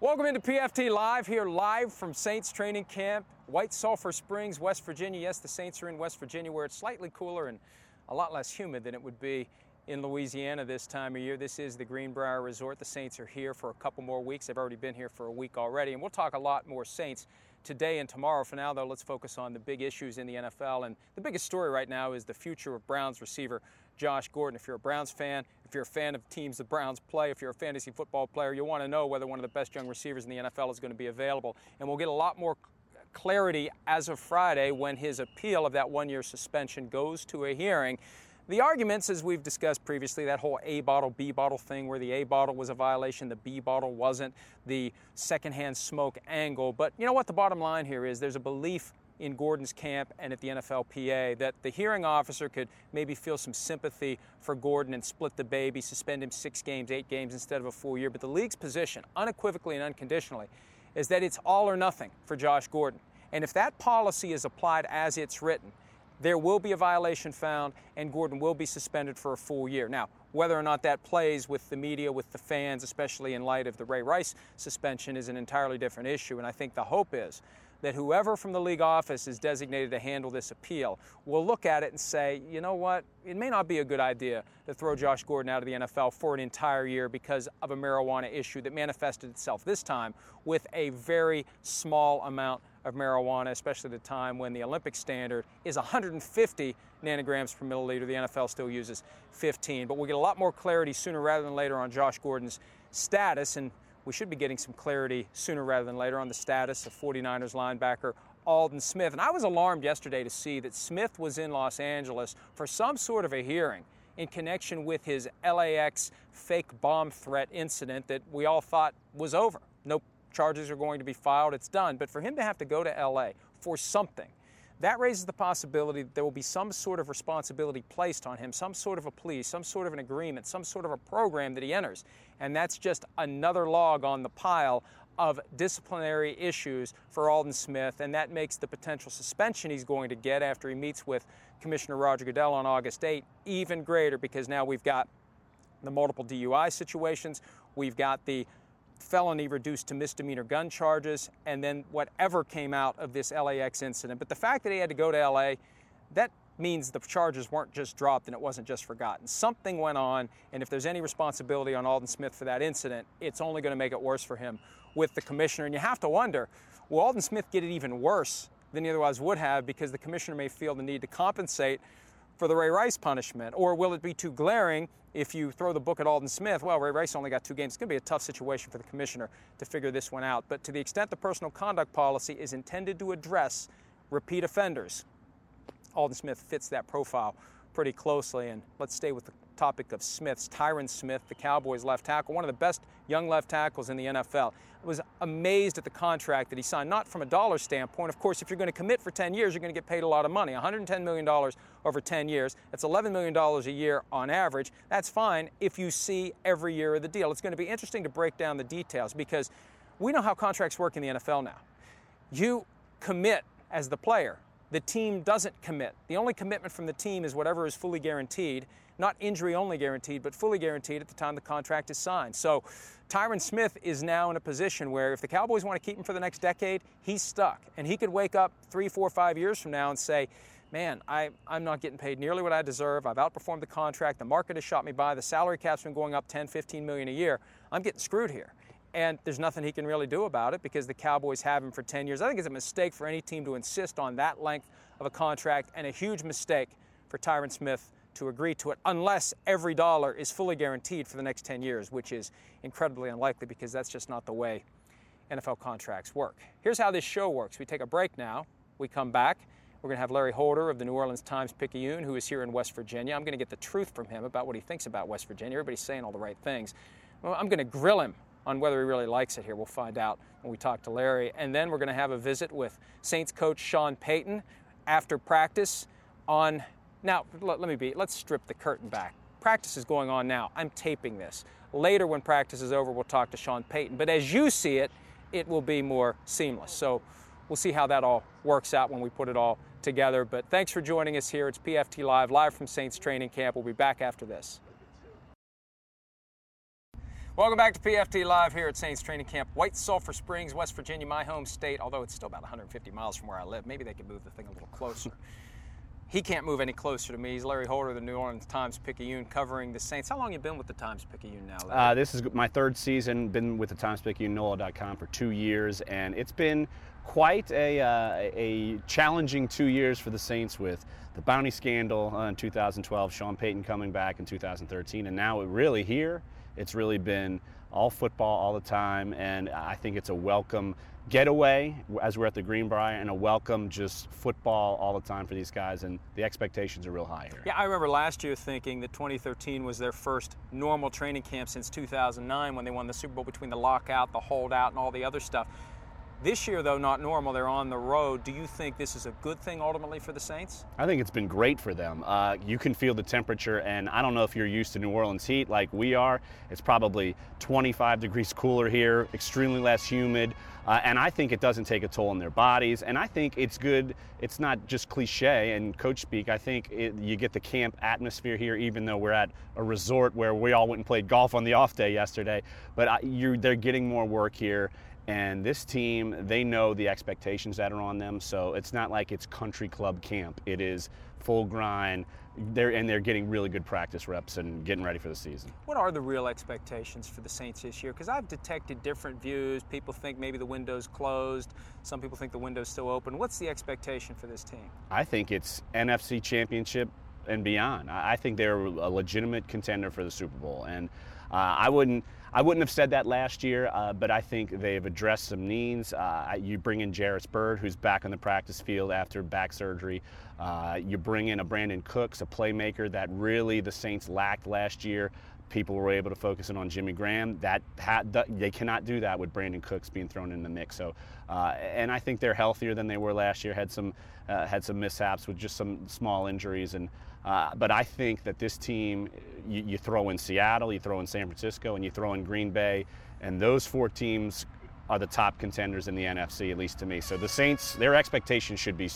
Welcome into PFT Live, here live from Saints training camp, White Sulphur Springs, West Virginia. Yes, the Saints are in West Virginia, where it's slightly cooler and a lot less humid than it would be in Louisiana this time of year. This is the Greenbrier Resort. The Saints are here for a couple more weeks. They've already been here for a week already, and we'll talk a lot more Saints today and tomorrow. For now, though, let's focus on the big issues in the NFL, and the biggest story right now is the future of Browns receiver Josh Gordon. If you're a Browns fan, if you're a fan of teams the Browns play, if you're a fantasy football player, you'll want to know whether one of the best young receivers in the NFL is going to be available. And we'll get a lot more clarity as of Friday when his appeal of that one-year suspension goes to a hearing. The arguments, as we've discussed previously, that whole A bottle, B bottle thing where the A bottle was a violation, the B bottle wasn't, the secondhand smoke angle. But you know what? The bottom line here is there's a belief in Gordon's camp and at the NFLPA that the hearing officer could maybe feel some sympathy for Gordon and split the baby, suspend him 6 games, 8 games instead of a full year. But the league's position, unequivocally and unconditionally, is that it's all or nothing for Josh Gordon. And if that policy is applied as it's written, there will be a violation found and Gordon will be suspended for a full year. Now, whether or not that plays with the media, with the fans, especially in light of the Ray Rice suspension, is an entirely different issue. And I think the hope is that whoever from the league office is designated to handle this appeal will look at it and say, you know what, it may not be a good idea to throw Josh Gordon out of the NFL for an entire year because of a marijuana issue that manifested itself this time with a very small amount of marijuana, especially at a time when the Olympic standard is 150 nanograms per milliliter. The NFL still uses 15. But we'll get a lot more clarity sooner rather than later on Josh Gordon's status, and we should be getting some clarity sooner rather than later on the status of 49ers linebacker Aldon Smith. And I was alarmed yesterday to see that Smith was in Los Angeles for some sort of a hearing in connection with his LAX fake bomb threat incident that we all thought was over. No charges are going to be filed, it's done. But for him to have to go to LA for something, that raises the possibility that there will be some sort of responsibility placed on him, some sort of a plea, some sort of an agreement, some sort of a program that he enters. And that's just another log on the pile of disciplinary issues for Aldon Smith, and that makes the potential suspension he's going to get after he meets with Commissioner Roger Goodell on August 8 even greater, because now we've got the multiple DUI situations, we've got the felony reduced to misdemeanor gun charges, and then whatever came out of this LAX incident. But the fact that he had to go to LA, that means the charges weren't just dropped and it wasn't just forgotten. Something went on, and if there's any responsibility on Aldon Smith for that incident, it's only going to make it worse for him with the commissioner. And you have to wonder, will Aldon Smith get it even worse than he otherwise would have because the commissioner may feel the need to compensate for the Ray Rice punishment? Or will it be too glaring if you throw the book at Aldon Smith? Well, Ray Rice only got 2 games. It's going to be a tough situation for the commissioner to figure this one out. But to the extent the personal conduct policy is intended to address repeat offenders, Aldon Smith fits that profile pretty closely. And let's stay with the topic of Smiths. Tyron Smith, the Cowboys left tackle, one of the best young left tackles in the NFL. I was amazed at the contract that he signed, not from a dollar standpoint. Of course, if you're going to commit for 10 years, you're going to get paid a lot of money, $110 million over 10 years. That's $11 million a year on average. That's fine if you see every year of the deal. It's going to be interesting to break down the details because we know how contracts work in the NFL now. You commit as the player. The team doesn't commit. The only commitment from the team is whatever is fully guaranteed, not injury-only guaranteed, but fully guaranteed at the time the contract is signed. So Tyron Smith is now in a position where if the Cowboys want to keep him for the next decade, he's stuck. And he could wake up 3, 4, 5 years from now and say, man, I'm not getting paid nearly what I deserve. I've outperformed the contract. The market has shot me by. The salary cap's been going up $10, $15 million a year. I'm getting screwed here. And there's nothing he can really do about it because the Cowboys have him for 10 years. I think it's a mistake for any team to insist on that length of a contract, and a huge mistake for Tyron Smith to agree to it unless every dollar is fully guaranteed for the next 10 years, which is incredibly unlikely because that's just not the way NFL contracts work. Here's how this show works. We take a break now. We come back. We're going to have Larry Holder of the New Orleans Times-Picayune, who is here in West Virginia. I'm going to get the truth from him about what he thinks about West Virginia. Everybody's saying all the right things. Well, I'm going to grill him on whether he really likes it here. We'll find out when we talk to Larry. And then we're going to have a visit with Saints coach Sean Payton after practice on, now let's strip the curtain back. Practice is going on now. I'm taping this. Later when practice is over, we'll talk to Sean Payton. But as you see it, it will be more seamless. So we'll see how that all works out when we put it all together. But thanks for joining us here. It's PFT Live from Saints training camp. We'll be back after this. Welcome back to PFT Live here at Saints Training Camp, White Sulphur Springs, West Virginia, my home state, although it's still about 150 miles from where I live. Maybe they could move the thing a little closer. He can't move any closer to me. He's Larry Holder of the New Orleans Times-Picayune covering the Saints. How long have you been with the Times-Picayune now, Larry? This is my third season. Been with the Times-Picayune, NOLA.com for 2 years, and it's been quite a challenging 2 years for the Saints with the bounty scandal in 2012, Sean Payton coming back in 2013, and now it's really been all football all the time, and I think it's a welcome getaway as we're at the Greenbrier, and a welcome just football all the time for these guys, and the expectations are real high here. Yeah, I remember last year thinking that 2013 was their first normal training camp since 2009 when they won the Super Bowl between the lockout, the holdout, and all the other stuff. This year, though, not normal. They're on the road. Do you think this is a good thing ultimately for the Saints? I think it's been great for them. You can feel the temperature, and I don't know if you're used to New Orleans heat like we are. It's probably 25 degrees cooler here, extremely less humid, and I think it doesn't take a toll on their bodies, and I think it's good. It's not just cliche and coach speak. I think you get the camp atmosphere here, even though we're at a resort where we all went and played golf on the off day yesterday, but they're getting more work here. And this team, they know the expectations that are on them, so it's not like it's country club camp. It is full grind. They're getting really good practice reps and getting ready for the season. What are the real expectations for the Saints this year? Because I've detected different views. People think maybe the window's closed. Some people think the window's still open. What's the expectation for this team? I think it's NFC Championship and beyond. I think they're a legitimate contender for the Super Bowl, and I wouldn't have said that last year, but I think they've addressed some needs. You bring in Jairus Byrd, who's back on the practice field after back surgery. You bring in a Brandon Cooks, a playmaker that really the Saints lacked last year. People were able to focus in on Jimmy Graham. They cannot do that with Brandon Cooks being thrown in the mix. So, and I think they're healthier than they were last year. Had some mishaps with just some small injuries, but I think that this team, you throw in Seattle, you throw in San Francisco, and you throw in Green Bay, and those four teams are the top contenders in the NFC, at least to me. So the Saints, their expectations should be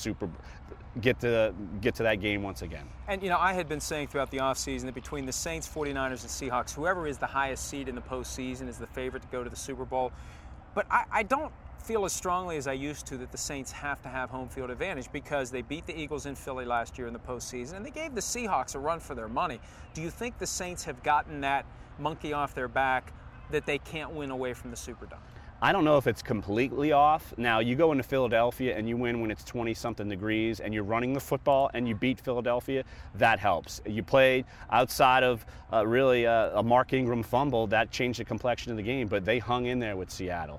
get to that game once again. And, you know, I had been saying throughout the offseason that between the Saints, 49ers, and Seahawks, whoever is the highest seed in the postseason is the favorite to go to the Super Bowl. But I don't feel as strongly as I used to that the Saints have to have home field advantage because they beat the Eagles in Philly last year in the postseason, and they gave the Seahawks a run for their money. Do you think the Saints have gotten that monkey off their back that they can't win away from the Superdome? I don't know if it's completely off. Now, you go into Philadelphia and you win when it's 20-something degrees and you're running the football and you beat Philadelphia, that helps. You played outside of a Mark Ingram fumble, that changed the complexion of the game, but they hung in there with Seattle.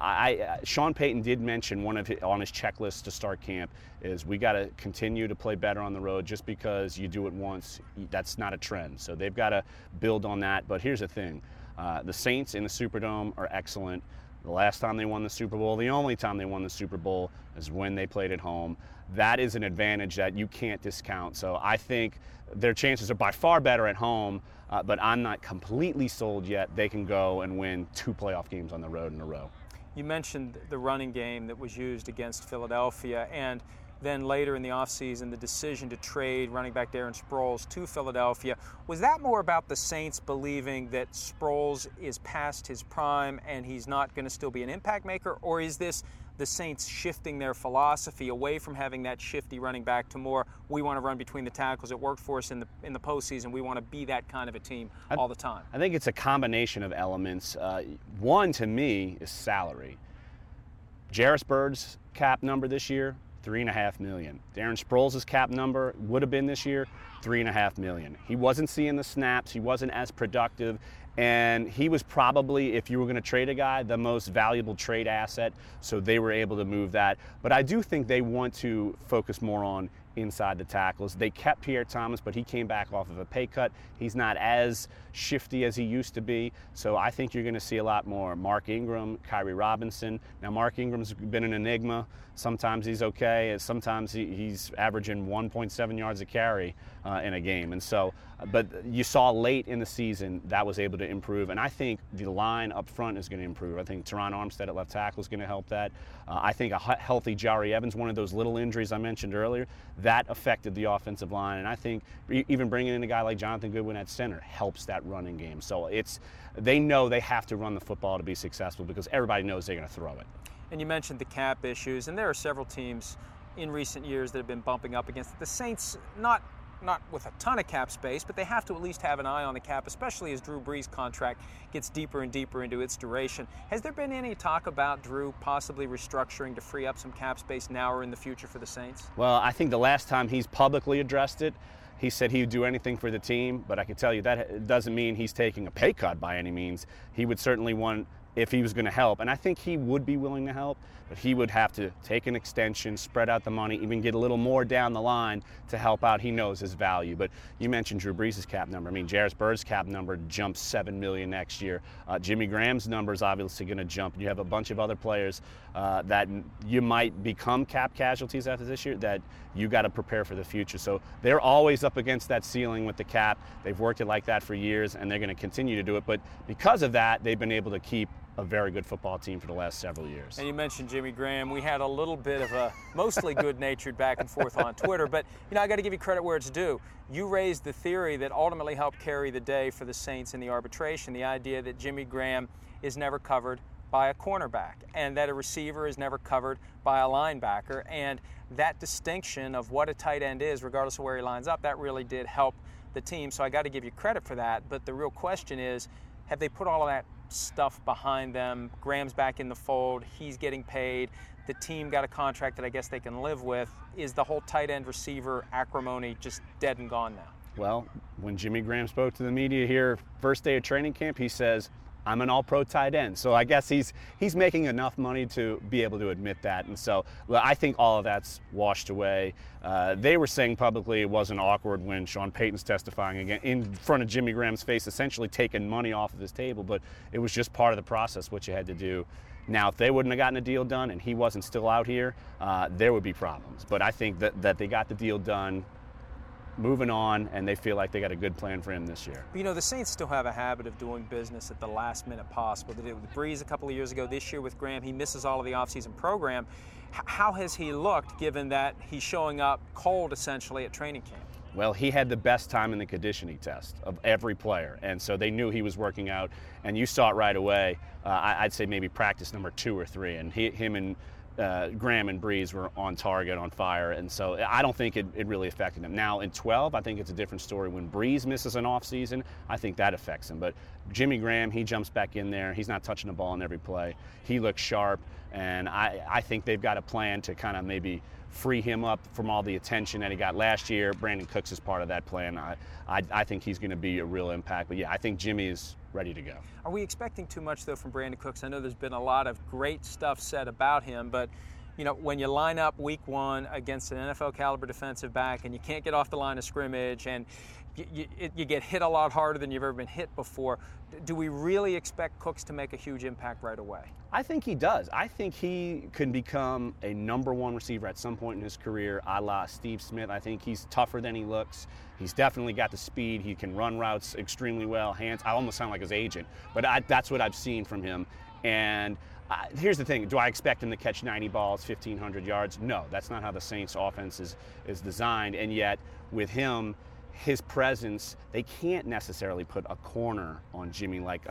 Sean Payton did mention on his checklist to start camp is we got to continue to play better on the road. Just because you do it once, that's not a trend. So they've got to build on that. But here's the thing. The Saints in the Superdome are excellent. The last time they won the Super Bowl, the only time they won the Super Bowl is when they played at home. That is an advantage that you can't discount. So I think their chances are by far better at home, but I'm not completely sold yet they can go and win 2 playoff games on the road in a row. You mentioned the running game that was used against Philadelphia, and then later in the offseason, the decision to trade running back Darren Sproles to Philadelphia. Was that more about the Saints believing that Sproles is past his prime and he's not going to still be an impact maker, or is this the Saints shifting their philosophy away from having that shifty running back to more, we want to run between the tackles, it worked for us in the postseason, we want to be that kind of a team all the time? I think it's a combination of elements. One, to me, is salary. Jairus Byrd's cap number this year, $3.5 million. Darren Sproles' cap number would have been this year $3.5 million. He wasn't seeing the snaps, he wasn't as productive, and he was probably, if you were going to trade a guy, the most valuable trade asset, so they were able to move that. But I do think they want to focus more on inside the tackles. They kept Pierre Thomas, but he came back off of a pay cut. He's not as shifty as he used to be, so I think you're going to see a lot more Mark Ingram, Kyrie Robinson. Now, Mark Ingram's been an enigma. Sometimes he's okay, and sometimes he's averaging 1.7 yards a carry. in a game. And so, but you saw late in the season that was able to improve, and I think the line up front is going to improve. I think Teron Armstead at left tackle is going to help that. I think a healthy Jari Evans, one of those little injuries I mentioned earlier, that affected the offensive line, and I think even bringing in a guy like Jonathan Goodwin at center helps that running game. So they know they have to run the football to be successful because everybody knows they're going to throw it. And you mentioned the cap issues, and there are several teams in recent years that have been bumping up against it. The Saints, not with a ton of cap space, but they have to at least have an eye on the cap, especially as Drew Brees' contract gets deeper and deeper into its duration. Has there been any talk about Drew possibly restructuring to free up some cap space now or in the future for the Saints? Well, I think the last time he's publicly addressed it, he said he would do anything for the team, but I can tell you that doesn't mean he's taking a pay cut by any means. He would certainly want, if he was going to help, and I think he would be willing to help, but he would have to take an extension, spread out the money, even get a little more down the line to help out. He knows his value. But you mentioned Drew Brees' cap number. I mean, Jairus Bird's cap number jumps $7 million next year. Jimmy Graham's number is obviously going to jump. You have a bunch of other players that you might become cap casualties after this year that you got to prepare for the future. So they're always up against that ceiling with the cap. They've worked it like that for years, and they're going to continue to do it. But because of that, they've been able to keep a very good football team for the last several years. And you mentioned Jimmy Graham. We had a little bit of a mostly good-natured back and forth on Twitter, but I got to give you credit where it's due. You raised the theory that ultimately helped carry the day for the Saints in the arbitration, the idea that Jimmy Graham is never covered by a cornerback and that a receiver is never covered by a linebacker, and that distinction of what a tight end is, regardless of where he lines up, that really did help the team. So I got to give you credit for that, but the real question is, have they put all of that stuff behind them? Graham's back in the fold. He's getting paid. The team got a contract that I guess they can live with. Is the whole tight end receiver acrimony just dead and gone now? Well, when Jimmy Graham spoke to the media here first day of training camp, he says, I'm an all-pro tight end. So I guess he's making enough money to be able to admit that. And so I think all of that's washed away. They were saying publicly it wasn't awkward when Sean Payton's testifying again in front of Jimmy Graham's face, essentially taking money off of his table, but it was just part of the process, what you had to do. Now, if they wouldn't have gotten a deal done and he wasn't still out here, there would be problems. But I think that they got the deal done, moving on, and they feel like they got a good plan for him this year. But the Saints still have a habit of doing business at the last minute possible. They did it with Brees a couple of years ago. This year with Graham, he misses all of the offseason program. How has he looked, given that he's showing up cold, essentially, at training camp? Well, he had the best time in the conditioning test of every player, and so they knew he was working out, and you saw it right away. I'd say maybe practice number 2 or 3, and him and Graham and Brees were on target, on fire, and so I don't think it really affected him. Now, in 12, I think it's a different story. When Brees misses an offseason, I think that affects him. But Jimmy Graham, he jumps back in there. He's not touching the ball in every play. He looks sharp, and I think they've got a plan to kind of maybe free him up from all the attention that he got last year. Brandon Cooks is part of that plan. I think he's going to be a real impact. But, yeah, I think Jimmy is ready to go. Are we expecting too much, though, from Brandon Cooks? I know there's been a lot of great stuff said about him, but when you line up week 1 against an NFL caliber defensive back and you can't get off the line of scrimmage and you get hit a lot harder than you've ever been hit before, do we really expect Cooks to make a huge impact right away? I think he does. I think he can become a number 1 receiver at some point in his career, a la Steve Smith. I think he's tougher than he looks. He's definitely got the speed. He can run routes extremely well. Hands. I almost sound like his agent, but that's what I've seen from him. And here's the thing. Do I expect him to catch 90 balls, 1,500 yards? No, that's not how the Saints offense is designed. And yet, with him, his presence, they can't necessarily put a corner on Jimmy like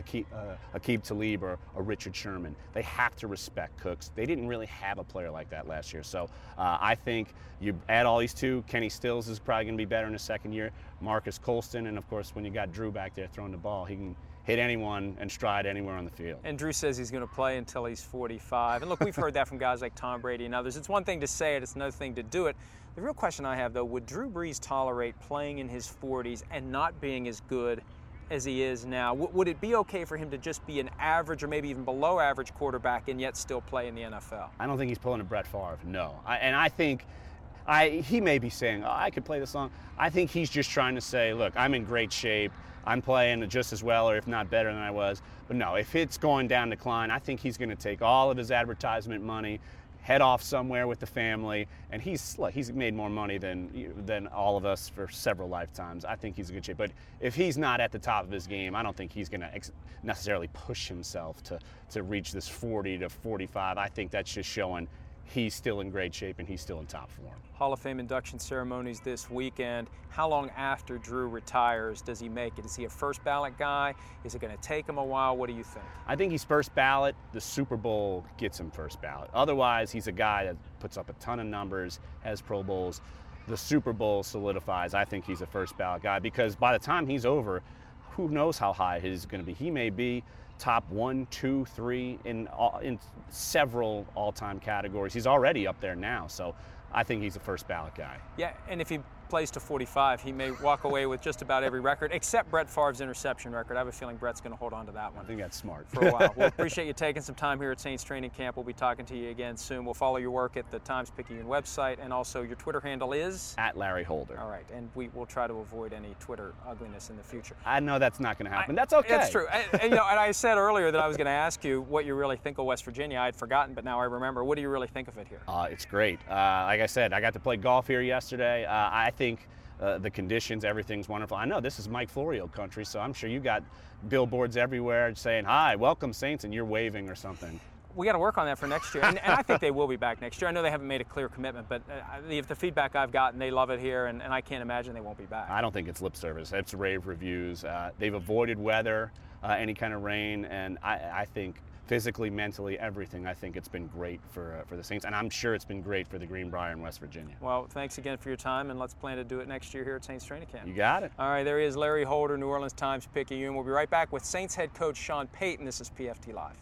Aqib Talib or a Richard Sherman. They have to respect Cooks. They didn't really have a player like that last year. So I think you add all these two. Kenny Stills is probably going to be better in his second year. Marcus Colston, and of course when you got Drew back there throwing the ball, he can hit anyone and stride anywhere on the field. And Drew says he's going to play until he's 45. And look, we've heard that from guys like Tom Brady and others. It's one thing to say it, it's another thing to do it. The real question I have, though, would Drew Brees tolerate playing in his 40s and not being as good as he is now? Would it be okay for him to just be an average or maybe even below average quarterback and yet still play in the NFL? I don't think he's pulling a Brett Favre, no. I think he may be saying, I could play this long. I think he's just trying to say, look, I'm in great shape. I'm playing just as well or if not better than I was. But no, if it's going down decline, I think he's going to take all of his advertisement money, head off somewhere with the family, and he's made more money than all of us for several lifetimes. I think he's in good shape. But if he's not at the top of his game, I don't think he's going to necessarily push himself to reach this 40 to 45. I think that's just showing he's still in great shape and he's still in top form. Hall of Fame induction ceremonies this weekend. How long after Drew retires does he make it? Is he a first ballot guy? Is it going to take him a while? What do you think? I think he's first ballot. The Super Bowl gets him first ballot. Otherwise, he's a guy that puts up a ton of numbers, has Pro Bowls. The Super Bowl solidifies. I think he's a first ballot guy because by the time he's over, who knows how high he's going to be. He may be top 1, 2, 3 in several all-time categories. He's already up there now, so I think he's a first ballot guy. Yeah, and if he plays to 45, he may walk away with just about every record except Brett Favre's interception record. I have a feeling Brett's going to hold on to that one. I think that's smart. For a while. We'll appreciate you taking some time here at Saints Training Camp. We'll be talking to you again soon. We'll follow your work at the Times-Picayune website, and also your Twitter handle is? @LarryHolder. All right, and we'll try to avoid any Twitter ugliness in the future. I know that's not going to happen. That's okay. That's true. And I said earlier that I was going to ask you what you really think of West Virginia. I had forgotten, but now I remember. What do you really think of it here? It's great. Like I said, I got to play golf here yesterday. I think the conditions, everything's wonderful. I know this is Mike Florio country, so I'm sure you got billboards everywhere saying, "Hi, welcome Saints," and you're waving or something. We got to work on that for next year, and I think they will be back next year. I know they haven't made a clear commitment, but the feedback I've gotten, they love it here, and I can't imagine they won't be back. I don't think it's lip service. It's rave reviews. They've avoided weather, any kind of rain, and I think physically, mentally, everything, I think it's been great for the Saints, and I'm sure it's been great for the Greenbrier in West Virginia. Well, thanks again for your time, and let's plan to do it next year here at Saints Training Camp. You got it. All right, there he is, Larry Holder, New Orleans Times-Picayune. We'll be right back with Saints head coach Sean Payton. This is PFT Live.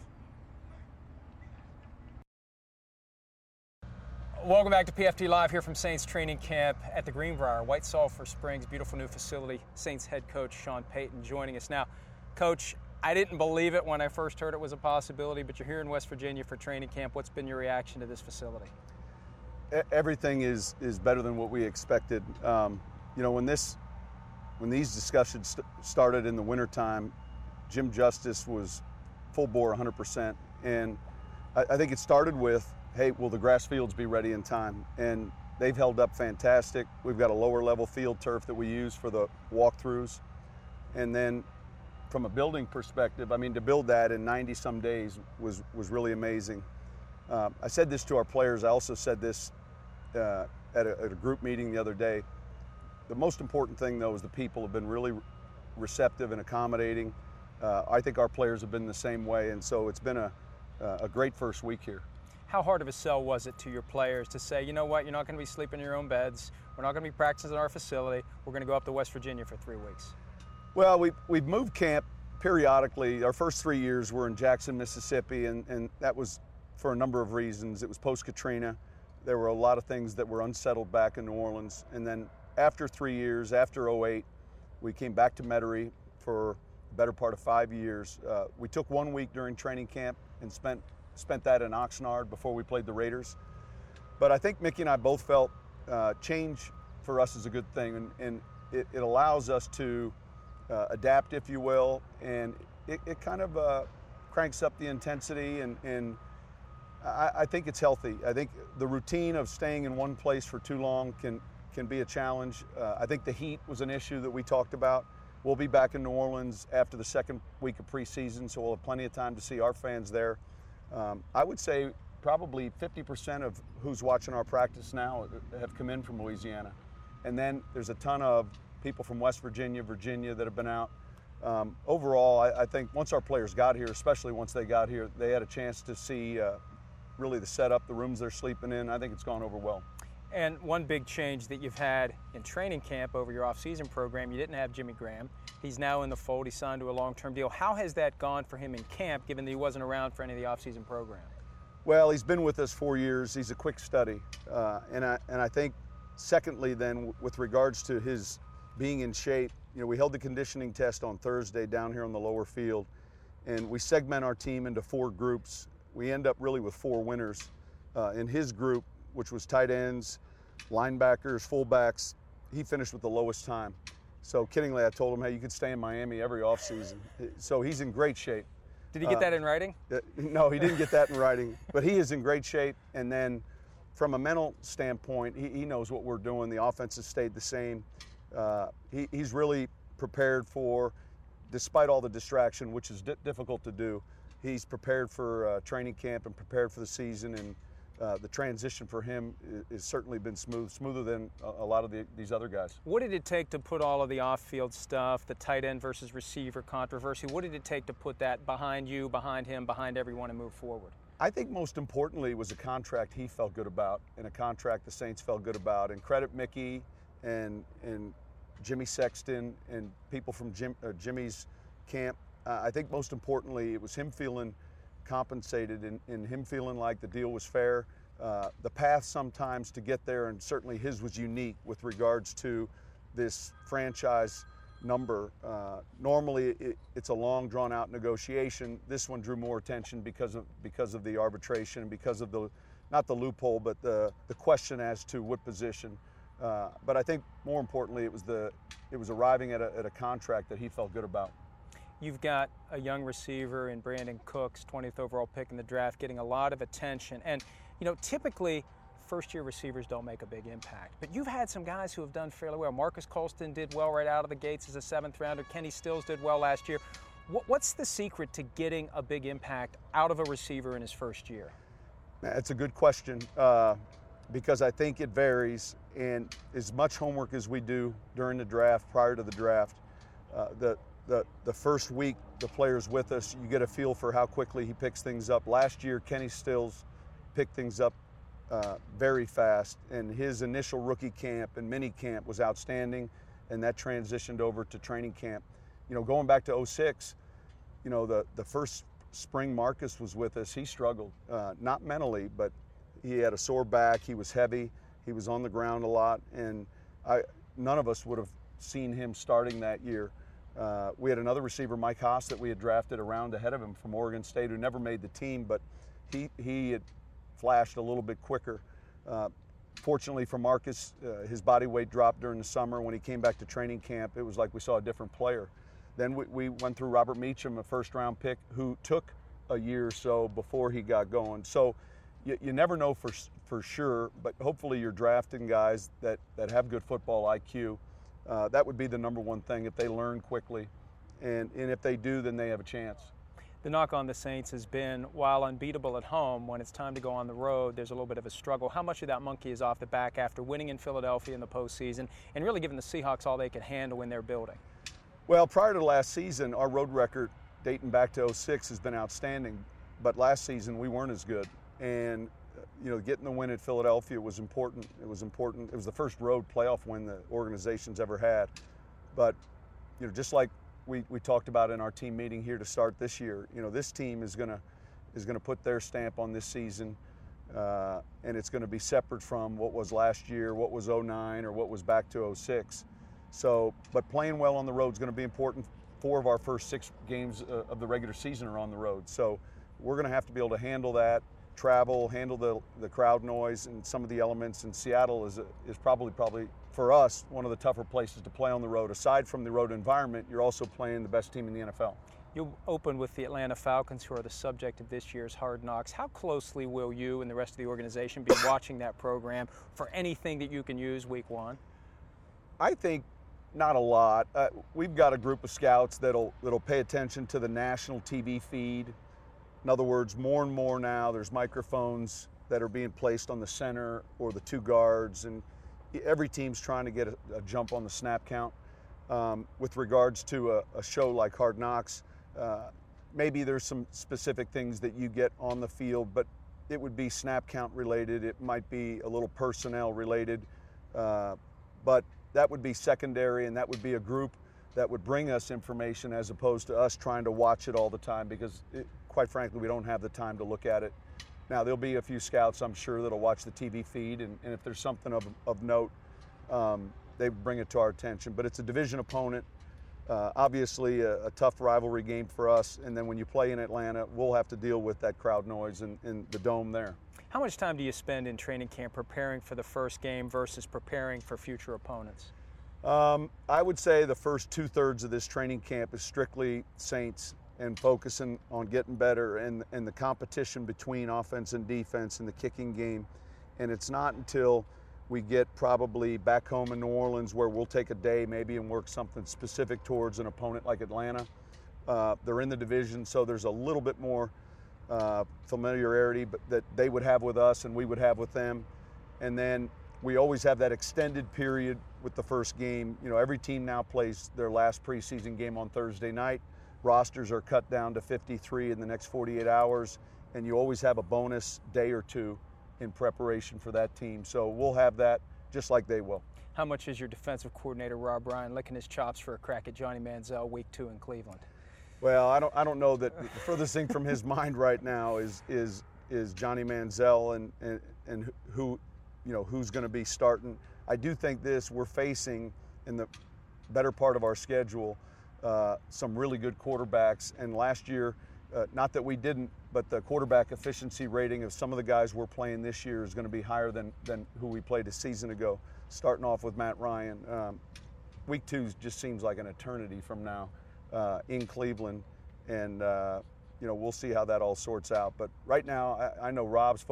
Welcome back to PFT Live here from Saints Training Camp at the Greenbrier, White Sulphur Springs, beautiful new facility. Saints head coach Sean Payton joining us now. Coach, I didn't believe it when I first heard it was a possibility, but you're here in West Virginia for training camp. What's been your reaction to this facility? Everything is better than what we expected. You know, when these discussions started in the wintertime, Jim Justice was full bore 100%. And I think it started with, hey, will the grass fields be ready in time? And they've held up fantastic. We've got a lower level field turf that we use for the walkthroughs. And then from a building perspective, I mean, to build that in 90 some days was really amazing. I said this to our players. I also said this at a group meeting the other day. The most important thing, though, is the people have been really receptive and accommodating. I think our players have been the same way, and so it's been a great first week here. How hard of a sell was it to your players to say, you know what, you're not going to be sleeping in your own beds. We're not going to be practicing in our facility. We're going to go up to West Virginia for 3 weeks. Well, we've moved camp periodically. Our first 3 years were in Jackson, Mississippi, and that was for a number of reasons. It was post-Katrina. There were a lot of things that were unsettled back in New Orleans. And then after 3 years, after 2008, we came back to Metairie for the better part of 5 years. We took 1 week during training camp and spent that in Oxnard before we played the Raiders. But I think Mickey and I both felt change for us is a good thing, and it allows us to adapt, if you will, and it kind of cranks up the intensity, and I think it's healthy. I think the routine of staying in one place for too long can be a challenge. I think the heat was an issue that we talked about. We'll be back in New Orleans after the second week of preseason, so we'll have plenty of time to see our fans there. I would say probably 50% of who's watching our practice now have come in from Louisiana. And then there's a ton of people from West Virginia, Virginia that have been out. Overall, I think once our players got here, especially once they got here, they had a chance to see really the setup, the rooms they're sleeping in. I think it's gone over well. And one big change that you've had in training camp over your off-season program, you didn't have Jimmy Graham. He's now in the fold. He's signed to a long-term deal. How has that gone for him in camp, given that he wasn't around for any of the off-season program? Well, he's been with us 4 years. He's a quick study. And I think, secondly, then, with regards to his being in shape, you know, we held the conditioning test on Thursday down here on the lower field, and we segment our team into 4 groups. We end up really with 4 winners. In his group, which was tight ends, linebackers, fullbacks, he finished with the lowest time. So kiddingly, I told him, hey, you could stay in Miami every offseason. So he's in great shape. Did he get that in writing? No, he didn't get that in writing, but he is in great shape. And then from a mental standpoint, he knows what we're doing. The offense has stayed the same. He's really prepared for, despite all the distraction, which is difficult to do, he's prepared for training camp and prepared for the season. And the transition for him has certainly been smoother than a lot of these other guys. What did it take to put all of the off-field stuff, the tight end versus receiver controversy, what did it take to put that behind you, behind him, behind everyone and move forward? I think most importantly was a contract he felt good about and a contract the Saints felt good about. And credit Mickey and Jimmy Sexton and people from Jimmy's camp. I think most importantly it was him feeling compensated and him feeling like the deal was fair. The path sometimes to get there, and certainly his was unique with regards to this franchise number. Normally it's a long drawn out negotiation. This one drew more attention because of the arbitration, because of not the loophole, but the question as to what position. But I think more importantly it was arriving at a contract that he felt good about. You've got a young receiver in Brandon Cooks, 20th overall pick in the draft, getting a lot of attention. And, typically first-year receivers don't make a big impact. But you've had some guys who have done fairly well. Marcus Colston did well right out of the gates as a seventh-rounder. Kenny Stills did well last year. What's the secret to getting a big impact out of a receiver in his first year? That's a good question because I think it varies. And as much homework as we do during the draft, prior to the draft, the first week the player's with us, you get a feel for how quickly he picks things up. Last year, Kenny Stills picked things up very fast, and his initial rookie camp and mini camp was outstanding, and that transitioned over to training camp. Going back to 06, the first spring Marcus was with us, he struggled, not mentally, but he had a sore back, he was heavy, he was on the ground a lot, and none of us would have seen him starting that year. We had another receiver, Mike Haas, that we had drafted a round ahead of him from Oregon State, who never made the team, but he had flashed a little bit quicker. Fortunately for Marcus, his body weight dropped during the summer. When he came back to training camp, it was like we saw a different player. Then we went through Robert Meacham, a first-round pick, who took a year or so before he got going. So you never know for sure, but hopefully you're drafting guys that have good football IQ. That would be the number one thing, if they learn quickly. And if they do, then they have a chance. The knock on the Saints has been, while unbeatable at home, when it's time to go on the road, there's a little bit of a struggle. How much of that monkey is off the back after winning in Philadelphia in the postseason and really giving the Seahawks all they could handle in their building? Well, prior to last season, our road record dating back to 06 has been outstanding. But last season, we weren't as good. And getting the win at Philadelphia was important. It was important. It was the first road playoff win the organization's ever had. But, just like we talked about in our team meeting here to start this year, this team is gonna put their stamp on this season, and it's gonna be separate from what was last year, what was 09, or what was back to 06. So, but playing well on the road is gonna be important. 4 of our first 6 games of the regular season are on the road. So we're gonna have to be able to handle that, travel, handle the crowd noise and some of the elements. And Seattle is probably for us one of the tougher places to play on the road. Aside from the road environment, you're also playing the best team in the NFL. You'll open with the Atlanta Falcons, who are the subject of this year's Hard Knocks. How closely will you and the rest of the organization be watching that program for anything that you can use week 1? I think not a lot. We've got a group of scouts that'll pay attention to the national TV feed. In other words, more and more now there's microphones that are being placed on the center or the 2 guards, and every team's trying to get a jump on the snap count. With regards to a show like Hard Knocks, maybe there's some specific things that you get on the field, but it would be snap count related. It might be a little personnel related, but that would be secondary, and that would be a group that would bring us information as opposed to us trying to watch it all the time, because quite frankly, we don't have the time to look at it. Now, there'll be a few scouts, I'm sure, that'll watch the TV feed, and if there's something of note, they bring it to our attention. But it's a division opponent, obviously a tough rivalry game for us, and then when you play in Atlanta, we'll have to deal with that crowd noise and the dome there. How much time do you spend in training camp preparing for the first game versus preparing for future opponents? I would say the first 2/3 of this training camp is strictly Saints, and focusing on getting better and the competition between offense and defense in the kicking game. And it's not until we get probably back home in New Orleans where we'll take a day maybe and work something specific towards an opponent like Atlanta. They're in the division, so there's a little bit more familiarity but that they would have with us and we would have with them. And then we always have that extended period with the first game. You know, every team now plays their last preseason game on Thursday night. Rosters are cut down to 53 in the next 48 hours, and you always have a bonus day or two in preparation for that team. So we'll have that just like they will. How much is your defensive coordinator, Rob Ryan, licking his chops for a crack at Johnny Manziel week 2 in Cleveland? Well, I don't know that the furthest thing from his mind right now is Johnny Manziel and who, you know, who's going to be starting. I do think we're facing in the better part of our schedule some really good quarterbacks. And last year, not that we didn't, but the quarterback efficiency rating of some of the guys we're playing this year is going to be higher than who we played a season ago. Starting off with Matt Ryan. Week 2 just seems like an eternity from now in Cleveland. And, you know, we'll see how that all sorts out. But right now, I know Rob's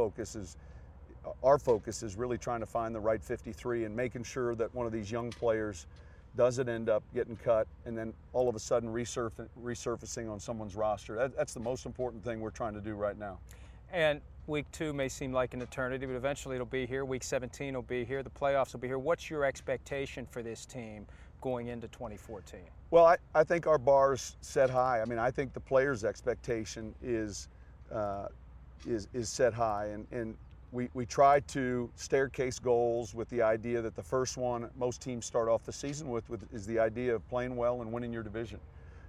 our focus is really trying to find the right 53 and making sure that one of these young players doesn't end up getting cut and then all of a sudden resurfacing on someone's roster. That's the most important thing we're trying to do right now. And week 2 may seem like an eternity, but eventually it'll be here. Week 17 will be here. The playoffs will be here. What's your expectation for this team going into 2014? Well, I think our bar's set high. I mean, I think the players' expectation is set high, and we try to staircase goals with the idea that the first one most teams start off the season with is the idea of playing well and winning your division.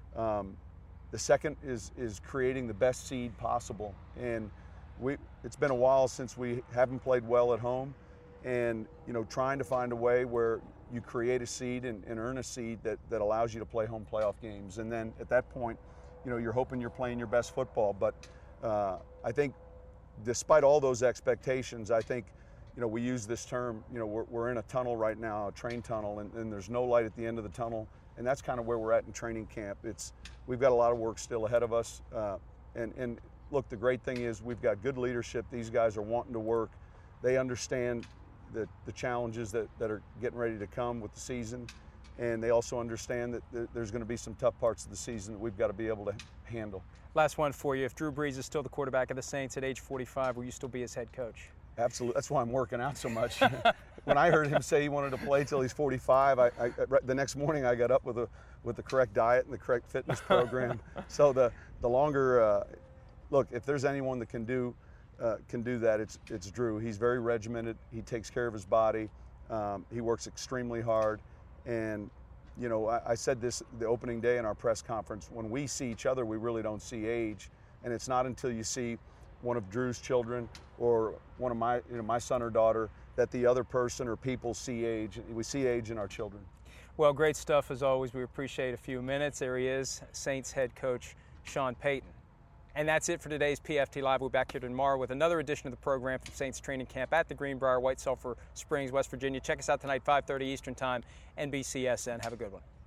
The second is creating the best seed possible. And it's been a while since we haven't played well at home, and you know, trying to find a way where you create a seed and earn a seed that allows you to play home playoff games. And then at that point, you know, you're hoping you're playing your best football. But I think despite all those expectations, I think, you know, we use this term, you know, we're in a tunnel right now, a train tunnel, and there's no light at the end of the tunnel. And that's kind of where we're at in training camp. We've got a lot of work still ahead of us. And look, the great thing is we've got good leadership. These guys are wanting to work. They understand the challenges that are getting ready to come with the season. And they also understand that there's going to be some tough parts of the season that we've got to be able to handle. Last one for you. If Drew Brees is still the quarterback of the Saints at age 45, will you still be his head coach? Absolutely. That's why I'm working out so much. When I heard him say he wanted to play till he's 45, the next morning I got up with the correct diet and the correct fitness program. So the longer, look, if there's anyone that can do that, it's Drew. He's very regimented. He takes care of his body. He works extremely hard. And, you know, I said this the opening day in our press conference, when we see each other, we really don't see age. And it's not until you see one of Drew's children or one of my son or daughter that the other person or people see age. We see age in our children. Well, great stuff as always. We appreciate a few minutes. There he is, Saints head coach Sean Payton. And that's it for today's PFT Live. We'll be back here tomorrow with another edition of the program from Saints Training Camp at the Greenbrier, White Sulphur Springs, West Virginia. Check us out tonight, 5:30 Eastern Time, NBCSN. Have a good one.